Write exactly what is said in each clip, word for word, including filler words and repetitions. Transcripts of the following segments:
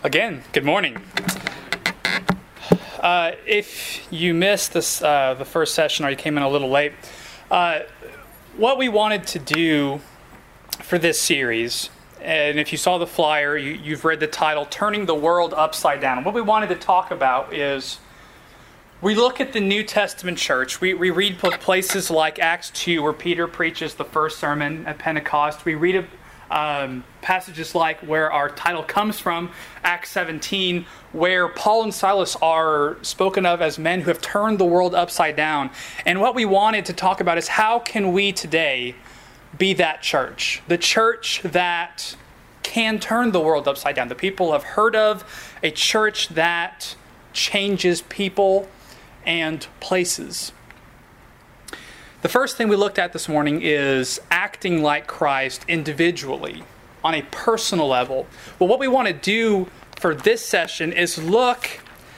Again, good morning. Uh, if you missed this, uh, the first session, or you came in a little late, uh, what we wanted to do for this series, and if you saw the flyer, you, you've read the title, Turning the World Upside Down. What we wanted to talk about is we look at the New Testament church. We, we read places like Acts two, where Peter preaches the first sermon at Pentecost. We read a Um, passages like where our title comes from, Acts seventeen, where Paul and Silas are spoken of as men who have turned the world upside down. And what we wanted to talk about is how can we today be that church? The church that can turn the world upside down. The people have heard of a church that changes people and places. The first thing we looked at this morning is acting like Christ individually, on a personal level. Well, what we want to do for this session is look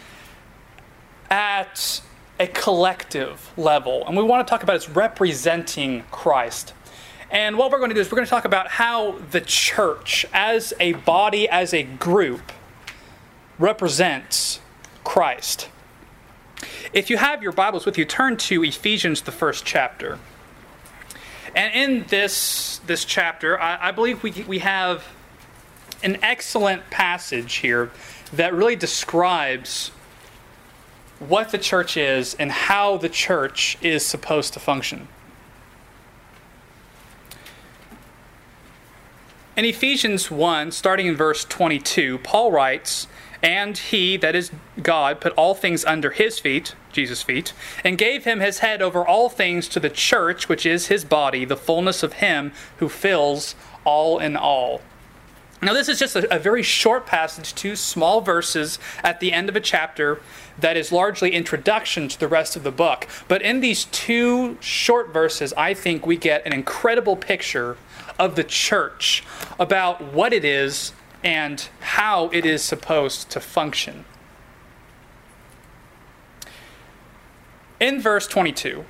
at a collective level. And we want to talk about is representing Christ. And what we're going to do is we're going to talk about how the church, as a body, as a group, represents Christ. If you have your Bibles with you, turn to Ephesians, the first chapter. And in this this chapter, I, I believe we we have an excellent passage here that really describes what the church is and how the church is supposed to function. In Ephesians one, starting in verse twenty-two, Paul writes, "And he, that is God, put all things under his feet," Jesus' feet, "and gave him his head over all things to the church, which is his body, the fullness of him who fills all in all." Now this is just a, a very short passage, two small verses at the end of a chapter that is largely introduction to the rest of the book. But in these two short verses, I think we get an incredible picture of the church, about what it is and how it is supposed to function. In verse twenty-two,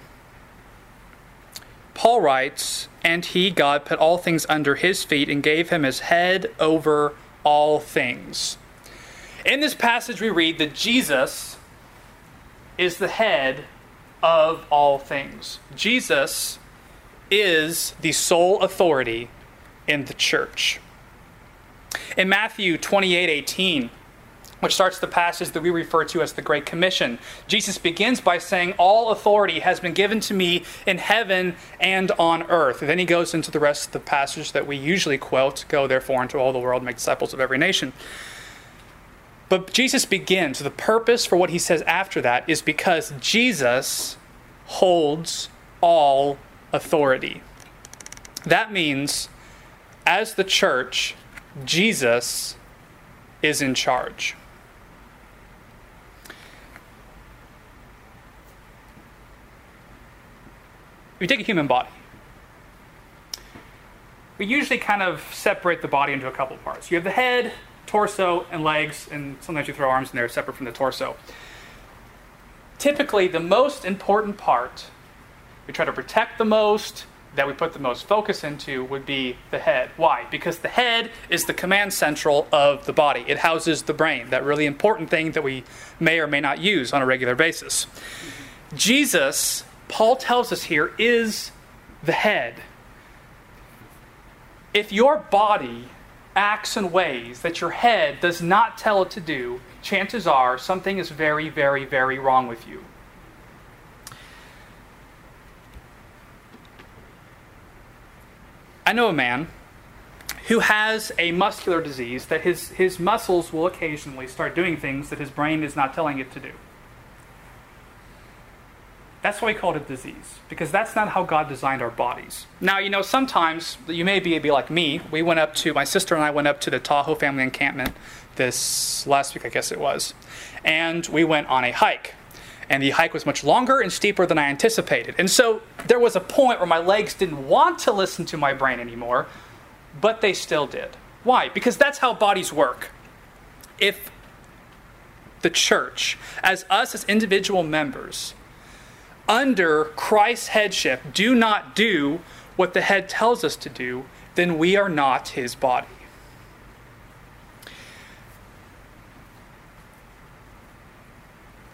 Paul writes, "And he, God, put all things under his feet and gave him his head over all things." In this passage we read that Jesus is the head of all things. Jesus is the sole authority in the church. In Matthew twenty-eight eighteen, which starts the passage that we refer to as the Great Commission, Jesus begins by saying, "All authority has been given to me in heaven and on earth." And then he goes into the rest of the passage that we usually quote, "Go therefore into all the world, make disciples of every nation." But Jesus begins, the purpose for what he says after that is because Jesus holds all authority. That means, as the church, Jesus is in charge. We take a human body. We usually kind of separate the body into a couple parts. You have the head, torso, and legs, and sometimes you throw arms in there separate from the torso. Typically, the most important part, we try to protect the most, that we put the most focus into, would be the head. Why? Because the head is the command central of the body. It houses the brain, that really important thing that we may or may not use on a regular basis. Jesus, Paul tells us here, is the head. If your body acts in ways that your head does not tell it to do, chances are something is very, very, very wrong with you. I know a man who has a muscular disease that his, his muscles will occasionally start doing things that his brain is not telling it to do. That's why we call it a disease, because that's not how God designed our bodies. Now, you know, sometimes, you may be, be like me, we went up to, my sister and I went up to the Tahoe family encampment this last week, I guess it was, and we went on a hike. And the hike was much longer and steeper than I anticipated. And so there was a point where my legs didn't want to listen to my brain anymore, but they still did. Why? Because that's how bodies work. If the church, as us as individual members, under Christ's headship, do not do what the head tells us to do, then we are not his body.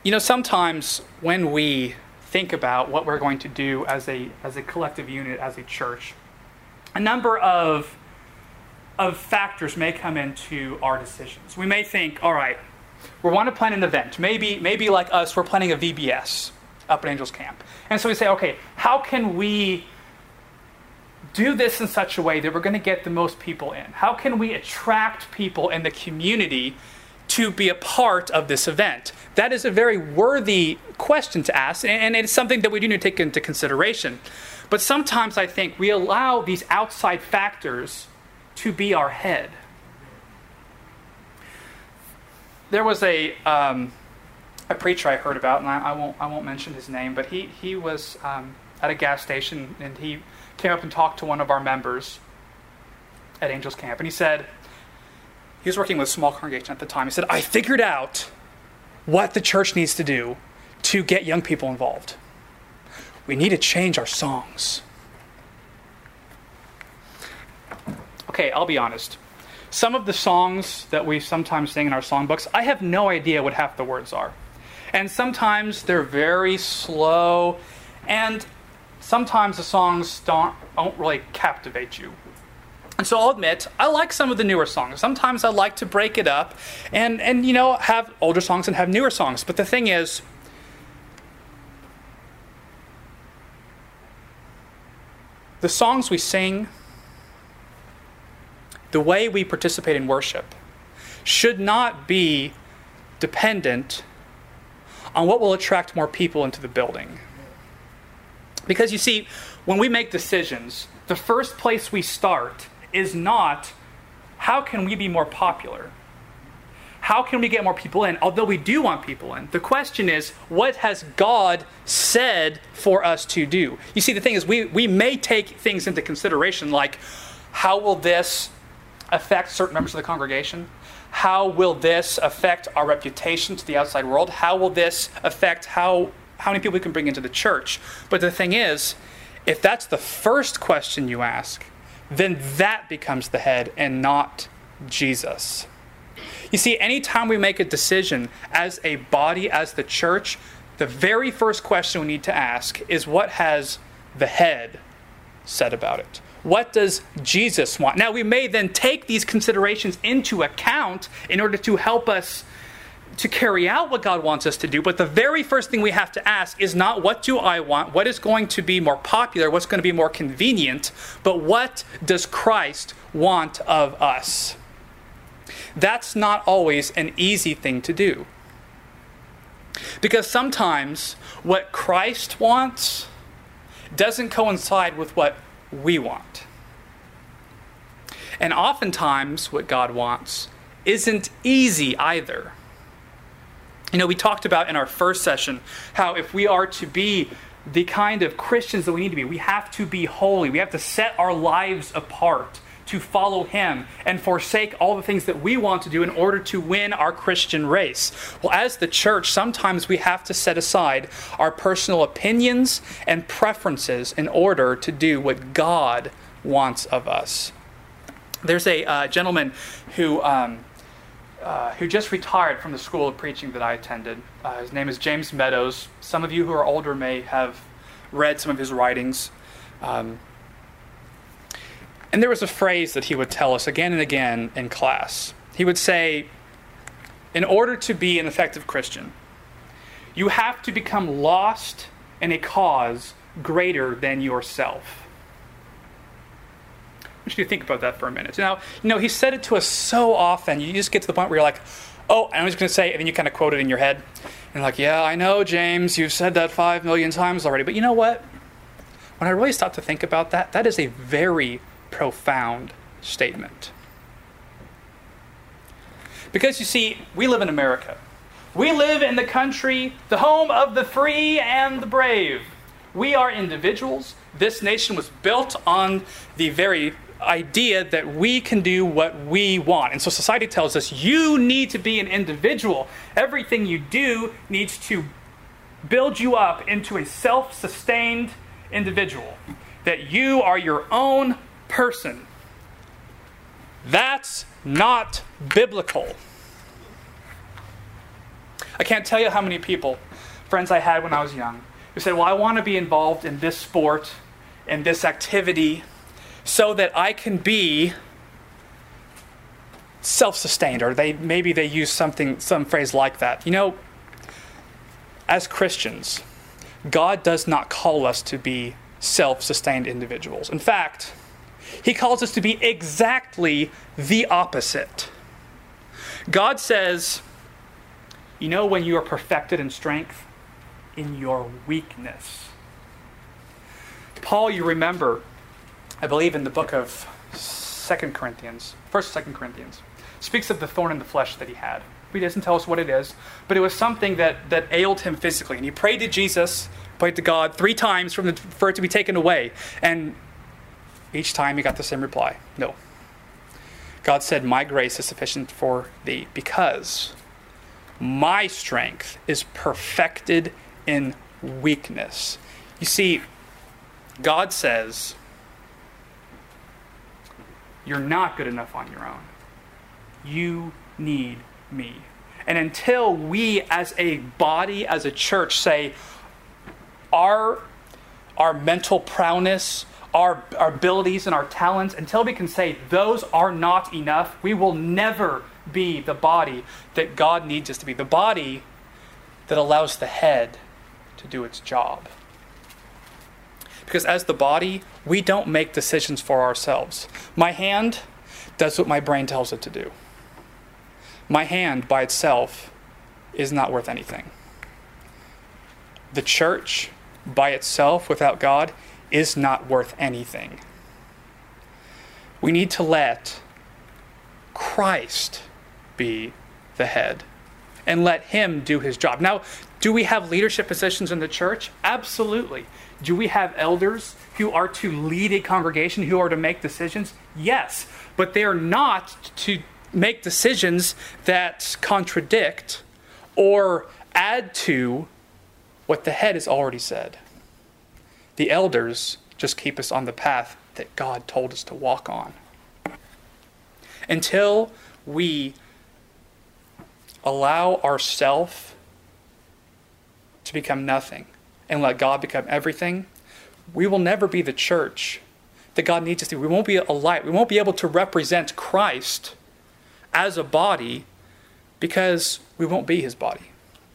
You know, sometimes when we think about what we're going to do as a as a collective unit, as a church, a number of of factors may come into our decisions. We may think, all right, we want to plan an event. Maybe, maybe like us, we're planning a V B S up at Angels Camp. And so we say, okay, how can we do this in such a way that we're going to get the most people in? How can we attract people in the community to be a part of this event? That is a very worthy question to ask, and it's something that we do need to take into consideration. But sometimes I think we allow these outside factors to be our head. There was a um, a preacher I heard about, and I, I won't I won't mention his name, but he he was um, at a gas station, and he came up and talked to one of our members at Angels Camp, and he said, he was working with a small congregation at the time. He said, I figured out what the church needs to do to get young people involved. We need to change our songs. Okay, I'll be honest. Some of the songs that we sometimes sing in our songbooks, I have no idea what half the words are. And sometimes they're very slow, and sometimes the songs don't, don't really captivate you. And so I'll admit, I like some of the newer songs. Sometimes I like to break it up and, and you know, have older songs and have newer songs. But the thing is, the songs we sing, the way we participate in worship, should not be dependent on what will attract more people into the building. Because you see, when we make decisions, the first place we start is not, how can we be more popular? How can we get more people in? Although we do want people in. The question is, what has God said for us to do? You see, the thing is, we, we may take things into consideration like, how will this affect certain members of the congregation? How will this affect our reputation to the outside world? How will this affect how, how many people we can bring into the church? But the thing is, if that's the first question you ask, then that becomes the head and not Jesus. You see, anytime we make a decision as a body, as the church, the very first question we need to ask is, what has the head said about it? What does Jesus want? Now, we may then take these considerations into account in order to help us to carry out what God wants us to do. But the very first thing we have to ask is not, what do I want? What is going to be more popular? What's going to be more convenient? But what does Christ want of us? That's not always an easy thing to do. Because sometimes what Christ wants doesn't coincide with what we want. And oftentimes what God wants isn't easy either. You know, we talked about in our first session how if we are to be the kind of Christians that we need to be, we have to be holy. We have to set our lives apart to follow Him and forsake all the things that we want to do in order to win our Christian race. Well, as the church, sometimes we have to set aside our personal opinions and preferences in order to do what God wants of us. There's a uh, gentleman who um, uh, who just retired from the school of preaching that I attended. Uh, his name is James Meadows. Some of you who are older may have read some of his writings. Um, And there was a phrase that he would tell us again and again in class. He would say, in order to be an effective Christian, you have to become lost in a cause greater than yourself. I want you to think about that for a minute. Now, you know, he said it to us so often, you just get to the point where you're like, oh, and I'm just going to say it, and then you kind of quote it in your head. And you're like, yeah, I know, James, you've said that five million times already. But you know what? When I really stop to think about that, that is a very profound statement. Because you see, we live in America. We live in the country, the home of the free and the brave. We are individuals. This nation was built on the very idea that we can do what we want. And so society tells us, you need to be an individual. Everything you do needs to build you up into a self-sustained individual. That you are your own person. That's not biblical. I can't tell you how many people, friends I had when I was young, who said, well, I want to be involved in this sport and this activity so that I can be self-sustained, or they maybe they use something, some phrase like that. You know, as Christians, God does not call us to be self-sustained individuals. In fact, He calls us to be exactly the opposite. God says, you know when you are perfected in strength? In your weakness. Paul, you remember, I believe in the book of Second Corinthians, First Second Corinthians, speaks of the thorn in the flesh that he had. He doesn't tell us what it is, but it was something that, that ailed him physically. And he prayed to Jesus, prayed to God three times from the, for it to be taken away. And each time he got the same reply, no. God said, my grace is sufficient for thee, because my strength is perfected in weakness. You see, God says, you're not good enough on your own. You need me. And until we as a body, as a church, say, our, our mental prowess, our, our abilities and our talents, until we can say those are not enough, we will never be the body that God needs us to be. The body that allows the head to do its job. Because as the body, we don't make decisions for ourselves. My hand does what my brain tells it to do. My hand by itself is not worth anything. The church by itself without God is not worth anything. We need to let Christ be the head and let Him do His job. Now, do we have leadership positions in the church? Absolutely. Do we have elders who are to lead a congregation, who are to make decisions? Yes, but they are not to make decisions that contradict or add to what the head has already said. The elders just keep us on the path that God told us to walk on. Until we allow ourselves to become nothing and let God become everything, we will never be the church that God needs us to be. We won't be a light. We won't be able to represent Christ as a body because we won't be His body.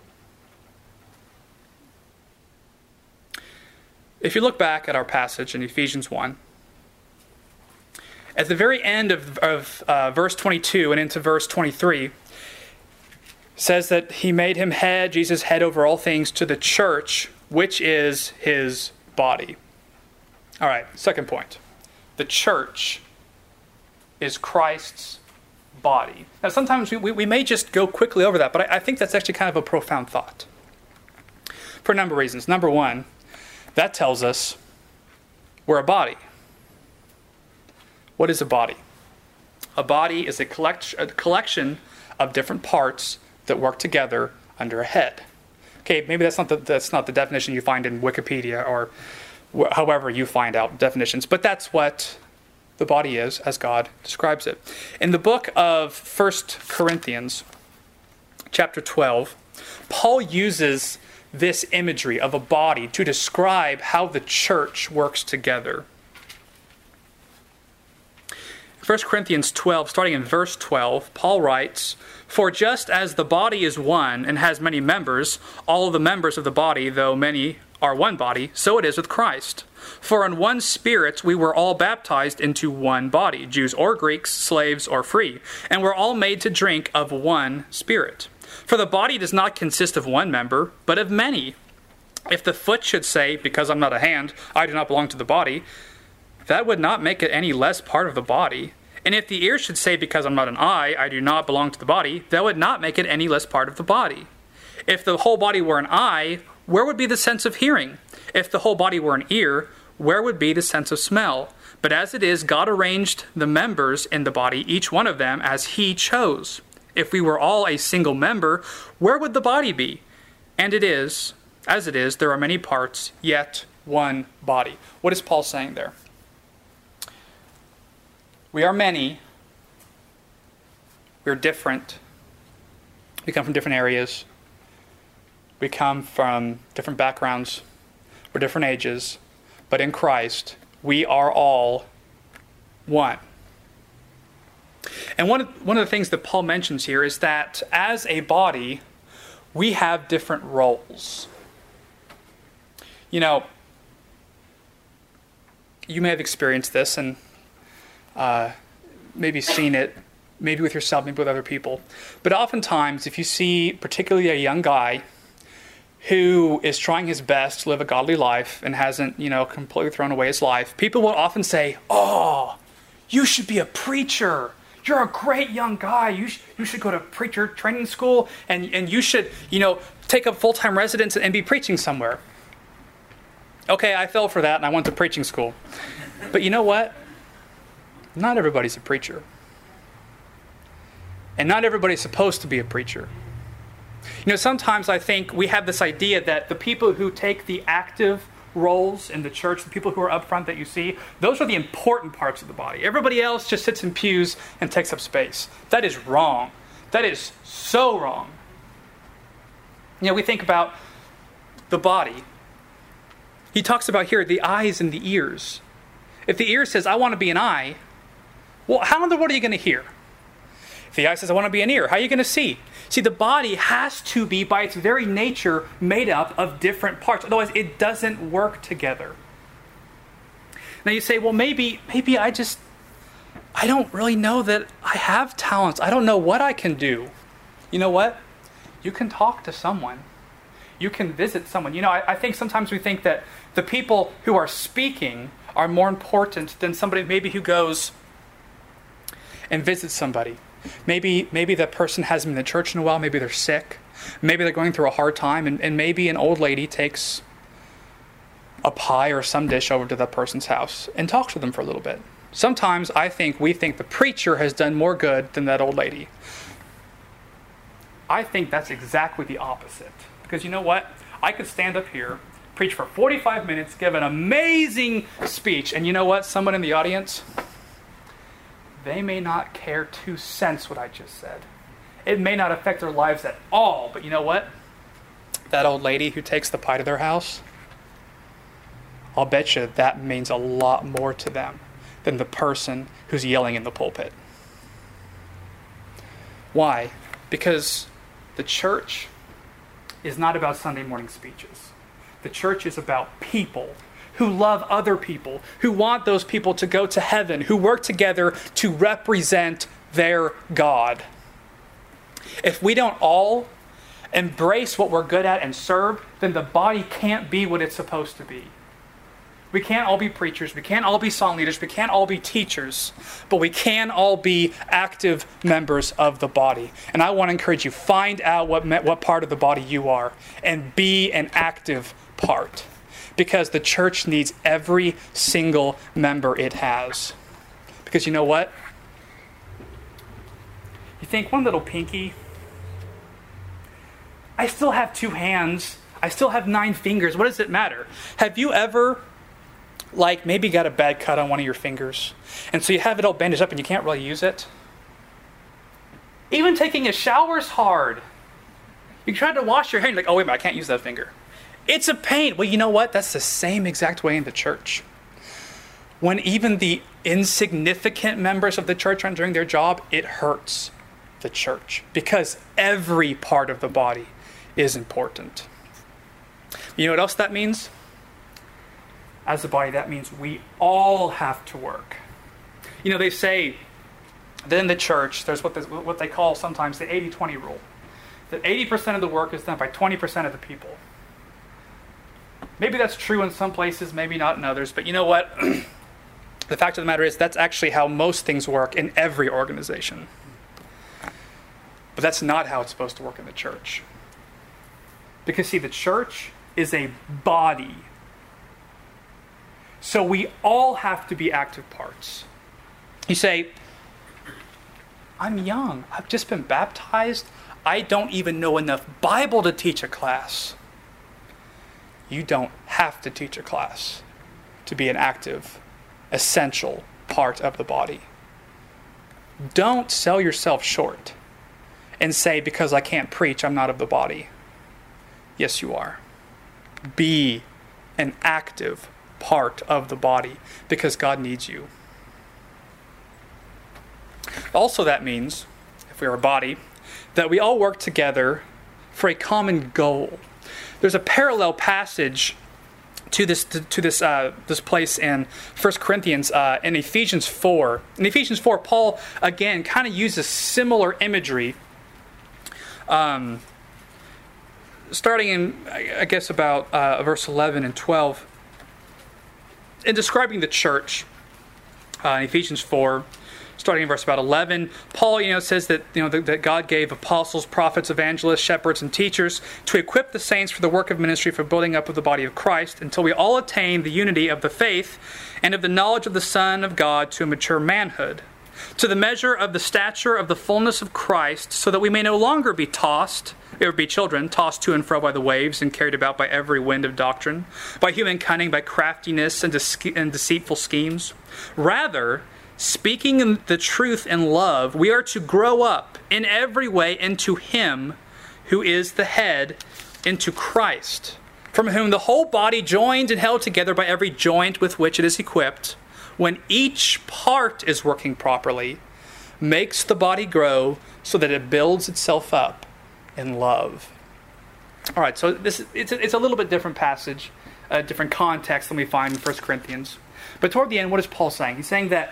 If you look back at our passage in Ephesians one, at the very end of, of uh, verse twenty-two and into verse twenty-three, says that He made Him head, Jesus head over all things, to the church, which is His body. All right, second point. The church is Christ's body. Now, sometimes we, we, we may just go quickly over that, but I, I think that's actually kind of a profound thought. For a number of reasons. Number one, that tells us we're a body. What is a body? A body is a, collect, a collection of different parts that work together under a head. Okay, maybe that's not the, that's not the definition you find in Wikipedia or wh- however you find out definitions, but that's what the body is as God describes it. In the book of First Corinthians, chapter twelve, Paul uses this imagery of a body to describe how the church works together. First Corinthians twelve, starting in verse twelve, Paul writes, "For just as the body is one and has many members, all of the members of the body, though many are one body, so it is with Christ. For in one Spirit we were all baptized into one body, Jews or Greeks, slaves or free, and we're all made to drink of one Spirit. For the body does not consist of one member, but of many. If the foot should say, because I'm not a hand, I do not belong to the body, that would not make it any less part of the body. And if the ear should say, because I'm not an eye, I do not belong to the body, that would not make it any less part of the body. If the whole body were an eye, where would be the sense of hearing? If the whole body were an ear, where would be the sense of smell? But as it is, God arranged the members in the body, each one of them, as He chose. If we were all a single member, where would the body be? And it is, as it is, there are many parts, yet one body." What is Paul saying there? We are many. We're different. We come from different areas. We come from different backgrounds, we're different ages, but in Christ, we are all one. And one of, one of the things that Paul mentions here is that as a body, we have different roles. You know, you may have experienced this and uh, maybe seen it, maybe with yourself, maybe with other people. But oftentimes, if you see particularly a young guy who is trying his best to live a godly life and hasn't, you know, completely thrown away his life, people will often say, "Oh, you should be a preacher. You're a great young guy. You, sh- you should go to preacher training school and, and you should, you know, take up full-time residence and be preaching somewhere." Okay, I fell for that and I went to preaching school. But you know what? Not everybody's a preacher. And not everybody's supposed to be a preacher. You know, sometimes I think we have this idea that the people who take the active roles in the church, the people who are up front that you see, those are the important parts of the body. Everybody else just sits in pews and takes up space. That is wrong. That is so wrong. You know, we think about the body. He talks about here the eyes and the ears. If the ear says, "I want to be an eye," well, how in the world are you going to hear? If the eye says, "I want to be an ear," how are you going to see? See, the body has to be, by its very nature, made up of different parts. Otherwise, it doesn't work together. Now you say, well, maybe, maybe I just, I don't really know that I have talents. I don't know what I can do. You know what? You can talk to someone. You can visit someone. You know, I, I think sometimes we think that the people who are speaking are more important than somebody maybe who goes and visits somebody. Maybe maybe that person hasn't been in the church in a while. Maybe they're sick. Maybe they're going through a hard time. And, and maybe an old lady takes a pie or some dish over to that person's house and talks to them for a little bit. Sometimes I think we think the preacher has done more good than that old lady. I think that's exactly the opposite. Because you know what? I could stand up here, preach for forty-five minutes, give an amazing speech. And you know what? Someone in the audience, they may not care two cents what I just said. It may not affect their lives at all. But you know what? That old lady who takes the pie to their house, I'll bet you that means a lot more to them than the person who's yelling in the pulpit. Why? Because the church is not about Sunday morning speeches. The church is about people who love other people, who want those people to go to heaven, who work together to represent their God. If we don't all embrace what we're good at and serve, then the body can't be what it's supposed to be. We can't all be preachers, we can't all be song leaders, we can't all be teachers, but we can all be active members of the body. And I want to encourage you, find out what, what part of the body you are and be an active part. Because the church needs every single member it has. Because you know what? You think, one little pinky, I still have two hands, I still have nine fingers, what does it matter? Have you ever, like, maybe got a bad cut on one of your fingers, and so you have it all bandaged up and you can't really use it? Even taking a shower is hard. You try to wash your hair and you're like, oh wait a minute, I can't use that finger. It's a pain. Well, you know what? That's the same exact way in the church. When even the insignificant members of the church aren't doing their job, it hurts the church. Because every part of the body is important. You know what else that means? As a body, that means we all have to work. You know, they say that in the church, there's what, what they call sometimes the eighty twenty rule. That eighty percent of the work is done by twenty percent of the people. Maybe that's true in some places, maybe not in others. But you know what? The fact of the matter is that's actually how most things work in every organization. But that's not how it's supposed to work in the church. Because see, the church is a body. So we all have to be active parts. You say, I'm young. I've just been baptized. I don't even know enough Bible to teach a class. You don't have to teach a class to be an active, essential part of the body. Don't sell yourself short and say, because I can't preach, I'm not of the body. Yes, you are. Be an active part of the body because God needs you. Also, that means, if we are a body, that we all work together for a common goal. There's a parallel passage to this to, to this uh, this place in First Corinthians uh, in Ephesians four. In Ephesians four, Paul again kind of uses similar imagery. Um, starting in, I guess, about uh, verse eleven and twelve, in describing the church uh, in Ephesians four. Starting in verse about eleven, Paul, you know, says that you know that, that God gave apostles, prophets, evangelists, shepherds, and teachers to equip the saints for the work of ministry for building up of the body of Christ until we all attain the unity of the faith and of the knowledge of the Son of God to a mature manhood, to the measure of the stature of the fullness of Christ, so that we may no longer be tossed, or be children, tossed to and fro by the waves and carried about by every wind of doctrine, by human cunning, by craftiness and, dece- and deceitful schemes. Rather, speaking the truth in love, we are to grow up in every way into Him who is the head, into Christ, from whom the whole body, joined and held together by every joint with which it is equipped, when each part is working properly, makes the body grow so that it builds itself up in love. All right, so this it's a, it's a little bit different passage, a different context than we find in First Corinthians. But toward the end, what is Paul saying? He's saying that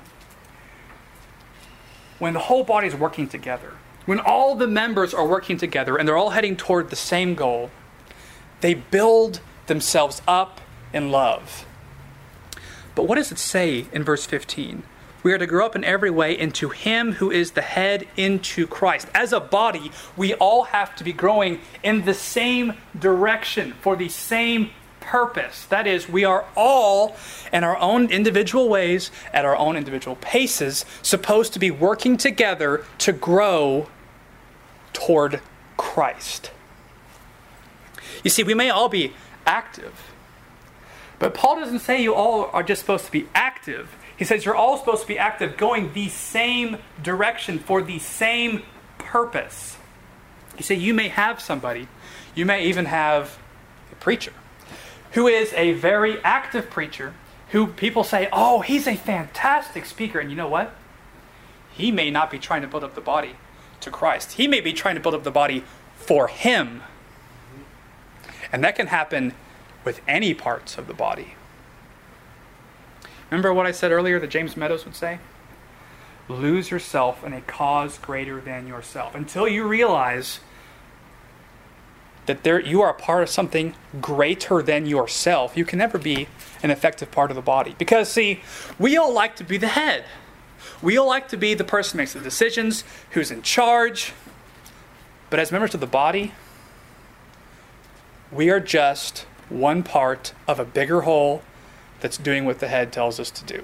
when the whole body is working together, when all the members are working together and they're all heading toward the same goal, they build themselves up in love. But what does it say in verse fifteen? We are to grow up in every way into Him who is the head, into Christ. As a body, we all have to be growing in the same direction for the same purpose. That is, we are all, in our own individual ways, at our own individual paces, supposed to be working together to grow toward Christ. You see, we may all be active, but Paul doesn't say you all are just supposed to be active. He says you're all supposed to be active, going the same direction for the same purpose. You see, you may have somebody, you may even have a preacher, who is a very active preacher, who people say, oh, he's a fantastic speaker. And you know what? He may not be trying to build up the body to Christ. He may be trying to build up the body for Him. And that can happen with any parts of the body. Remember what I said earlier that James Meadows would say? Lose yourself in a cause greater than yourself. Until you realize that there you are a part of something greater than yourself, you can never be an effective part of the body. Because, see, we all like to be the head. We all like to be the person who makes the decisions, who's in charge. But as members of the body, we are just one part of a bigger whole that's doing what the head tells us to do.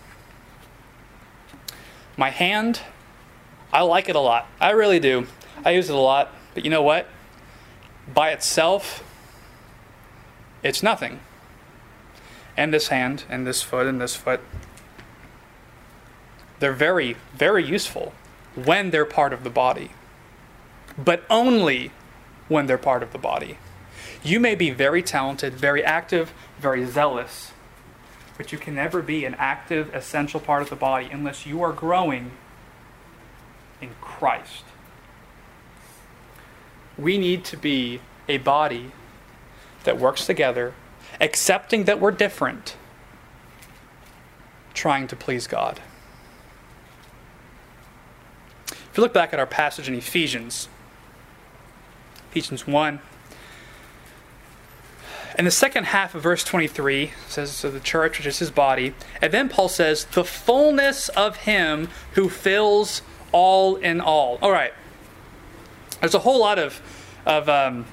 My hand, I like it a lot. I really do. I use it a lot. But you know what? By itself, it's nothing. And this hand, and this foot, and this foot, they're very, very useful when they're part of the body. But only when they're part of the body. You may be very talented, very active, very zealous, but you can never be an active, essential part of the body unless you are growing in Christ. We need to be a body that works together, accepting that we're different, trying to please God. If you look back at our passage in Ephesians, Ephesians one, in the second half of verse twenty-three, it says, so the church, which is His body, and then Paul says, the fullness of Him who fills all in all. All right. There's a whole lot of, of um,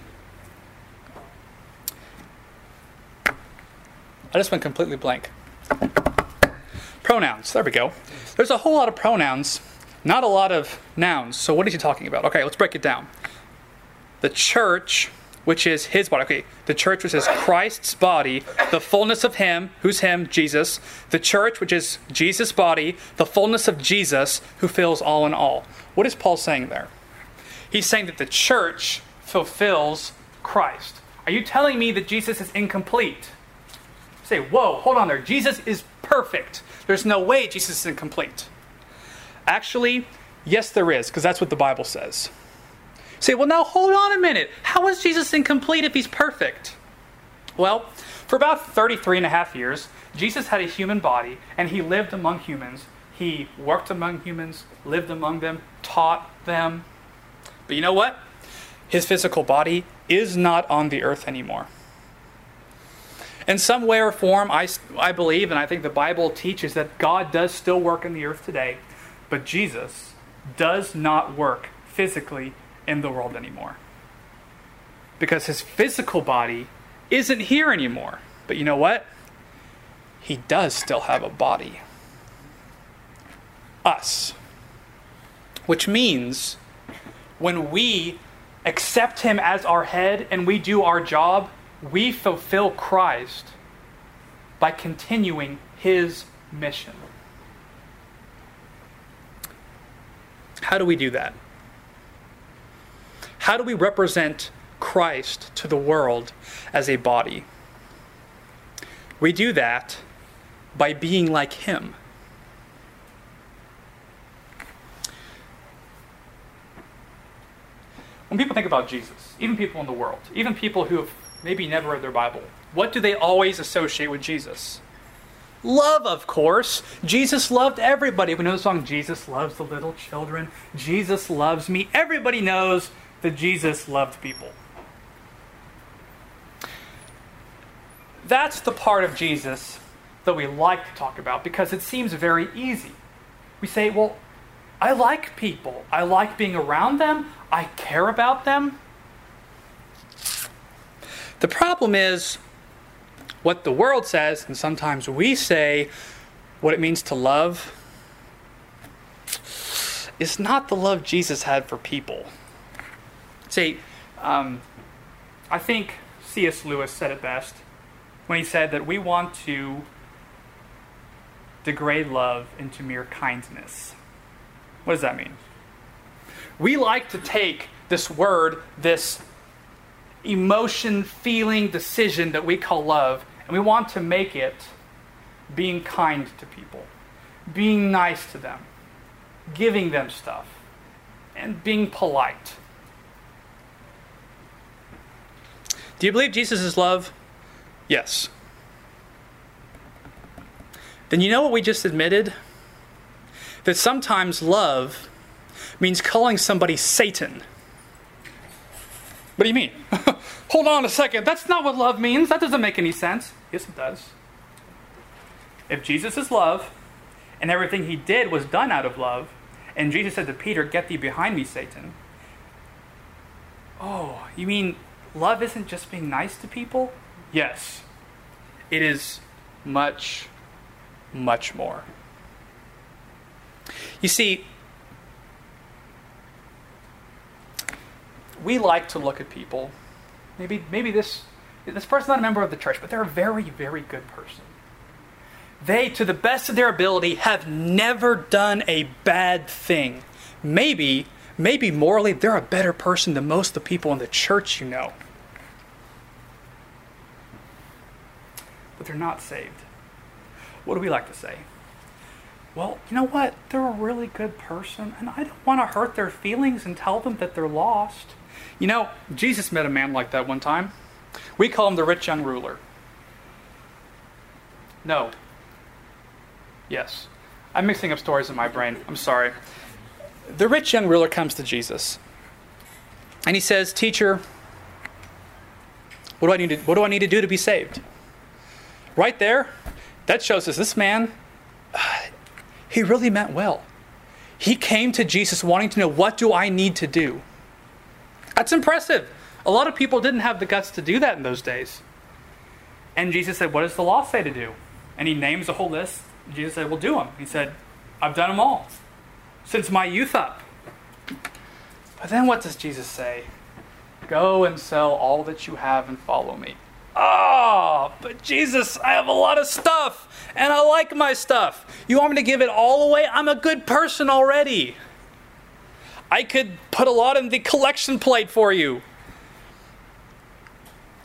I just went completely blank. Pronouns. There we go. There's a whole lot of pronouns, not a lot of nouns. So what is he talking about? Okay, let's break it down. The church, which is His body. Okay, the church, which is Christ's body, the fullness of Him, who's Him, Jesus. The church, which is Jesus' body, the fullness of Jesus, who fills all in all. What is Paul saying there? He's saying that the church fulfills Christ. Are you telling me that Jesus is incomplete? Say, whoa, hold on there. Jesus is perfect. There's no way Jesus is incomplete. Actually, yes, there is, because that's what the Bible says. Say, well, now hold on a minute. How is Jesus incomplete if he's perfect? Well, for about thirty-three and a half years, Jesus had a human body, and he lived among humans. He worked among humans, lived among them, taught them. But you know what? His physical body is not on the earth anymore. In some way or form, I, I believe, and I think the Bible teaches that God does still work in the earth today, but Jesus does not work physically in the world anymore. Because his physical body isn't here anymore. But you know what? He does still have a body. Us. Which means when we accept him as our head and we do our job, we fulfill Christ by continuing his mission. How do we do that? How do we represent Christ to the world as a body? We do that by being like him. When people think about Jesus, even people in the world, even people who have maybe never read their Bible, what do they always associate with Jesus? Love, of course. Jesus loved everybody. We know the song, Jesus loves the little children. Jesus loves me. Everybody knows that Jesus loved people. That's the part of Jesus that we like to talk about because it seems very easy. We say, well, I like people. I like being around them. I care about them. The problem is what the world says, and sometimes we say what it means to love, is not the love Jesus had for people. See, um, I think C S Lewis said it best when he said that we want to degrade love into mere kindness. What does that mean? We like to take this word, this emotion, feeling, decision that we call love, and we want to make it being kind to people, being nice to them, giving them stuff, and being polite. Do you believe Jesus is love? Yes. Then you know what we just admitted? That sometimes love means calling somebody Satan. What do you mean? Hold on a second. That's not what love means. That doesn't make any sense. Yes, it does. If Jesus is love, and everything he did was done out of love, and Jesus said to Peter, "Get thee behind me, Satan." Oh, you mean love isn't just being nice to people? Yes. It is much, much more. You see, we like to look at people. Maybe maybe this this person's not a member of the church, but they're a very, very good person. They, to the best of their ability, have never done a bad thing. Maybe, maybe morally, they're a better person than most of the people in the church you know. But they're not saved. What do we like to say? Well, you know what? They're a really good person, and I don't want to hurt their feelings and tell them that they're lost. You know, Jesus met a man like that one time. We call him the rich young ruler. No. Yes. I'm mixing up stories in my brain. I'm sorry. The rich young ruler comes to Jesus. And he says, "Teacher, what do I need to, what do I need to do to be saved?" Right there, that shows us this man, uh, he really meant well. He came to Jesus wanting to know, what do I need to do? That's impressive. A lot of people didn't have the guts to do that in those days. And Jesus said, what does the law say to do? And he names a whole list. Jesus said, well, do them. He said, I've done them all since my youth up. But then what does Jesus say? Go and sell all that you have and follow me. Oh, but Jesus, I have a lot of stuff, and I like my stuff. You want me to give it all away? I'm a good person already. I could put a lot in the collection plate for you.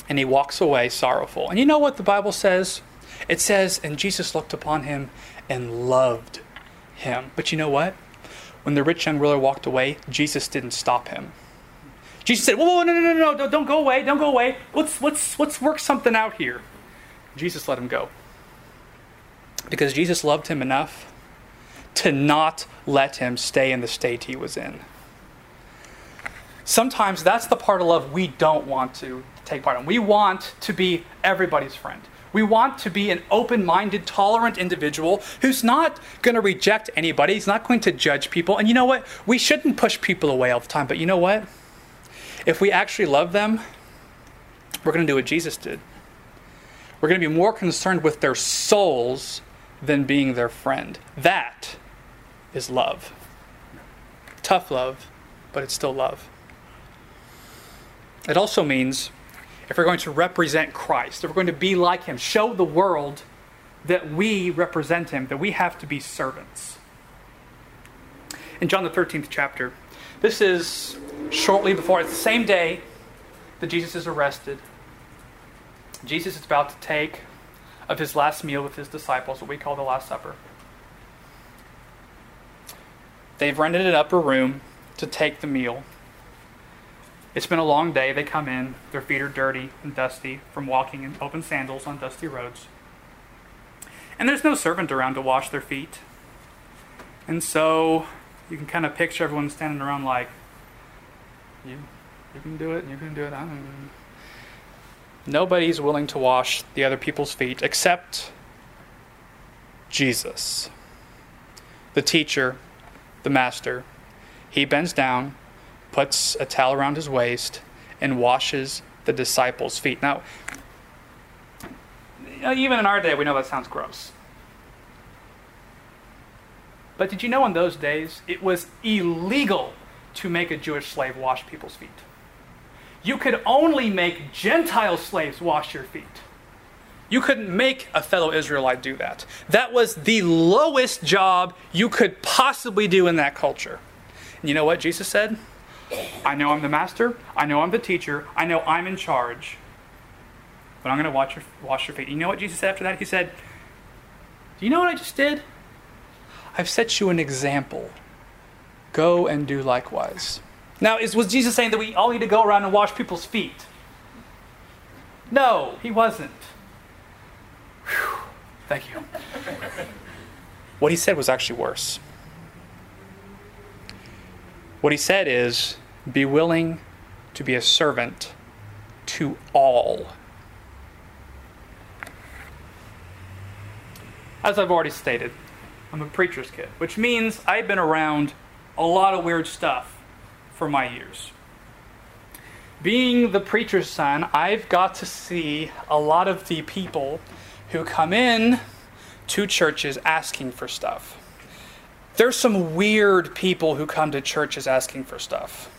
And he walks away sorrowful. And you know what the Bible says? It says, and Jesus looked upon him and loved him. But you know what? When the rich young ruler walked away, Jesus didn't stop him. Jesus said, whoa, whoa, no, no, no, no, don't go away, don't go away. Let's, let's, let's work something out here. Jesus let him go. Because Jesus loved him enough to not let him stay in the state he was in. Sometimes that's the part of love we don't want to take part in. We want to be everybody's friend. We want to be an open-minded, tolerant individual who's not going to reject anybody. He's not going to judge people. And you know what? We shouldn't push people away all the time. But you know what? If we actually love them, we're going to do what Jesus did. We're going to be more concerned with their souls than being their friend. That is love. Tough love, but it's still love. It also means if we're going to represent Christ, if we're going to be like him, show the world that we represent him, that we have to be servants. In John the thirteenth chapter, this is shortly before, it's the same day that Jesus is arrested. Jesus is about to take of his last meal with his disciples, what we call the Last Supper. They've rented an upper room to take the meal. It's been a long day. They come in. Their feet are dirty and dusty from walking in open sandals on dusty roads. And there's no servant around to wash their feet. And so you can kind of picture everyone standing around like, you, you can do it, you can do it. I don't know. Nobody's willing to wash the other people's feet except Jesus, the teacher, the master. He bends down, puts a towel around his waist, and washes the disciples' feet. Now, you know, even in our day, we know that sounds gross. But did you know in those days, it was illegal to make a Jewish slave wash people's feet? You could only make Gentile slaves wash your feet. You couldn't make a fellow Israelite do that. That was the lowest job you could possibly do in that culture. And you know what Jesus said? I know I'm the master. I know I'm the teacher. I know I'm in charge. But I'm going to wash your, wash your feet. You know what Jesus said after that? He said, do you know what I just did? I've set you an example. Go and do likewise. Now, is, was Jesus saying that we all need to go around and wash people's feet? No, he wasn't. Whew, thank you. What he said was actually worse. What he said is, be willing to be a servant to all. As I've already stated, I'm a preacher's kid, which means I've been around a lot of weird stuff for my years. Being the preacher's son, I've got to see a lot of the people who come in to churches asking for stuff. There's some weird people who come to churches asking for stuff.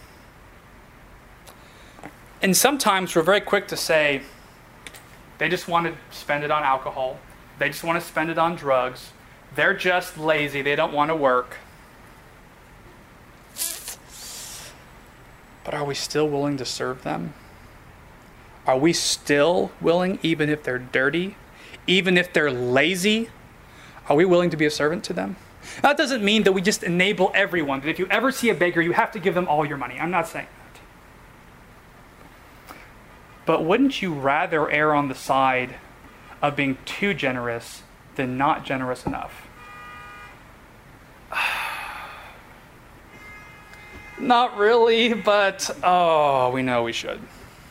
And sometimes we're very quick to say, they just want to spend it on alcohol. They just want to spend it on drugs. They're just lazy. They don't want to work. But are we still willing to serve them? Are we still willing, even if they're dirty, even if they're lazy, are we willing to be a servant to them? Now, that doesn't mean that we just enable everyone, that if you ever see a beggar, you have to give them all your money. I'm not saying that. But wouldn't you rather err on the side of being too generous than not generous enough? Not really, but oh, we know we should.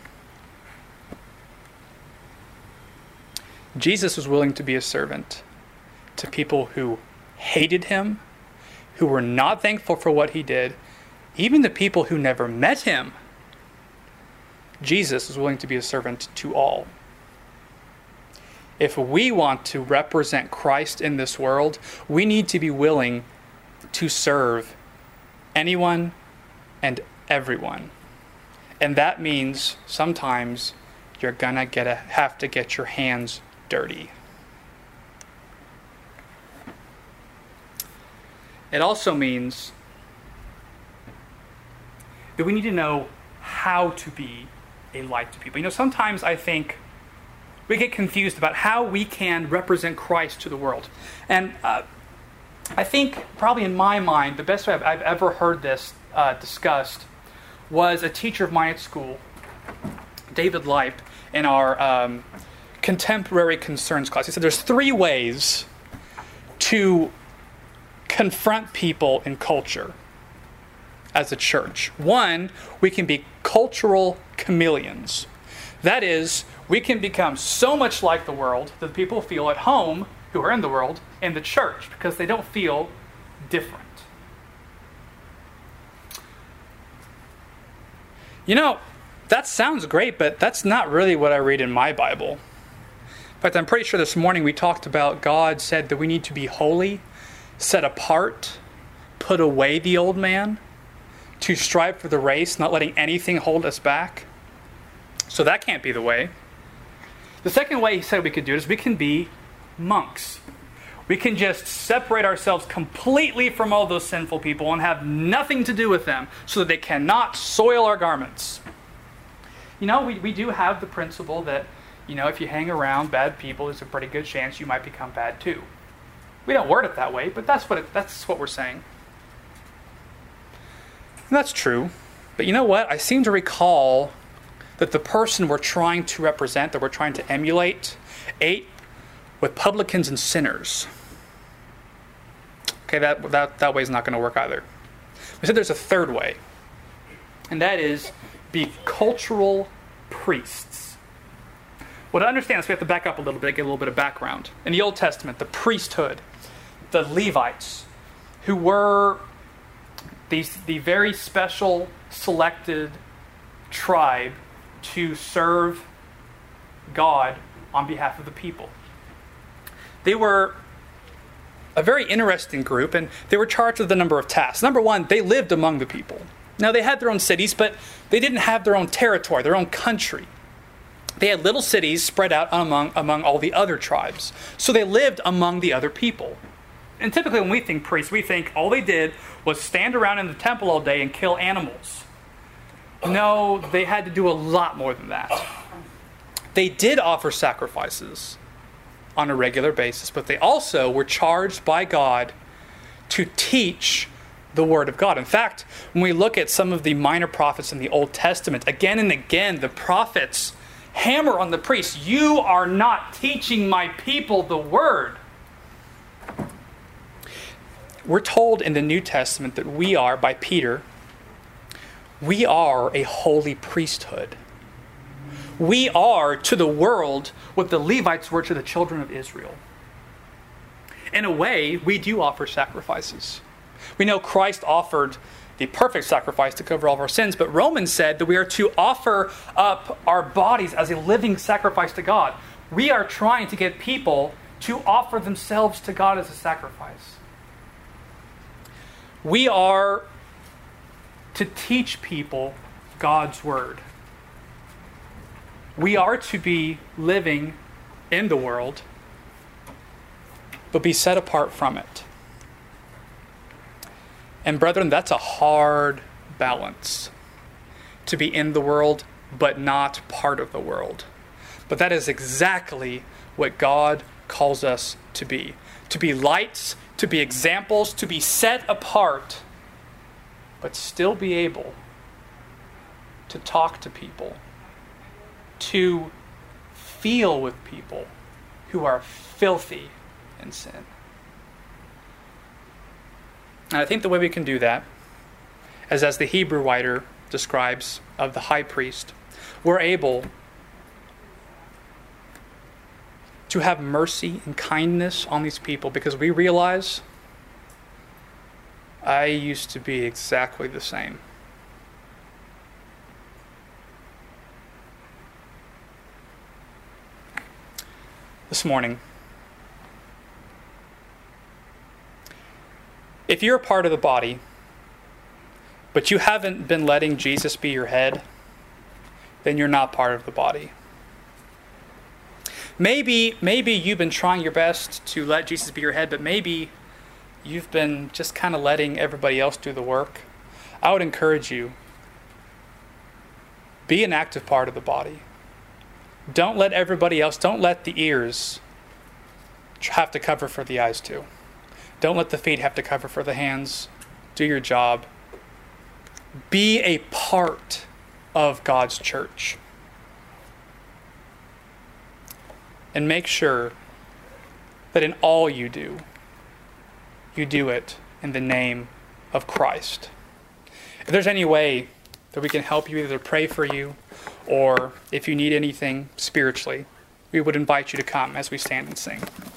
Jesus was willing to be a servant to people who hated him, who were not thankful for what he did, even the people who never met him. Jesus was willing to be a servant to all. If we want to represent Christ in this world, we need to be willing to serve anyone and everyone. And that means sometimes you're gonna get a, have to get your hands dirty. It also means that we need to know how to be a light to people. You know, sometimes I think we get confused about how we can represent Christ to the world. And uh, I think probably in my mind, the best way I've, I've ever heard this uh, discussed was a teacher of mine at school, David Leip, in our um, contemporary concerns class. He said there's three ways to confront people in culture as a church. One, we can be cultural chameleons. That is, we can become so much like the world that people feel at home, who are in the world, in the church, because they don't feel different. You know, that sounds great, but that's not really what I read in my Bible. In fact, I'm pretty sure this morning we talked about God said that we need to be holy, set apart, put away the old man, to strive for the race, not letting anything hold us back. So that can't be the way. The second way he said we could do it is we can be monks. We can just separate ourselves completely from all those sinful people and have nothing to do with them so that they cannot soil our garments. You know, we, we do have the principle that, you know, if you hang around bad people, there's a pretty good chance you might become bad too. We don't word it that way, but that's what it, that's what we're saying. And that's true. But you know what? I seem to recall that the person we're trying to represent, that we're trying to emulate, ate with publicans and sinners. Okay, that that, that way is not going to work either. We said there's a third way, and that is be cultural priests. Well, to understand this, we have to back up a little bit, get a little bit of background. In the Old Testament, the priesthood, the Levites, who were these, the very special, selected tribe to serve God on behalf of the people. They were a very interesting group, and they were charged with a number of tasks. Number one, they lived among the people. Now, they had their own cities, but they didn't have their own territory, their own country. They had little cities spread out among, among all the other tribes. So they lived among the other people. And typically when we think priests, we think all they did was stand around in the temple all day and kill animals. No, they had to do a lot more than that. They did offer sacrifices on a regular basis, but they also were charged by God to teach the Word of God. In fact, when we look at some of the minor prophets in the Old Testament, again and again, the prophets hammer on the priests. You are not teaching my people the Word. We're told in the New Testament that we are, by Peter, we are a holy priesthood. We are to the world what the Levites were to the children of Israel. In a way, we do offer sacrifices. We know Christ offered the perfect sacrifice to cover all of our sins, but Romans said that we are to offer up our bodies as a living sacrifice to God. We are trying to get people to offer themselves to God as a sacrifice. We are to teach people God's Word. We are to be living in the world, but be set apart from it. And brethren, that's a hard balance. To be in the world, but not part of the world. But that is exactly what God calls us to be. To be lights, to be examples, to be set apart, but still be able to talk to people, to feel with people who are filthy in sin. And I think the way we can do that is, as the Hebrew writer describes of the high priest, we're able to have mercy and kindness on these people because we realize I used to be exactly the same. This morning, if you're a part of the body, but you haven't been letting Jesus be your head, then you're not part of the body. Maybe, maybe you've been trying your best to let Jesus be your head, but maybe you've been just kind of letting everybody else do the work. I would encourage you Be an active part of the body. Don't let everybody else, don't let the ears have to cover for the eyes too. Don't let the feet have to cover for the hands. Do your job. Be a part of God's church. And make sure that in all you do, you do it in the name of Christ. If there's any way that we can help you, either pray for you, or if you need anything spiritually, we would invite you to come as we stand and sing.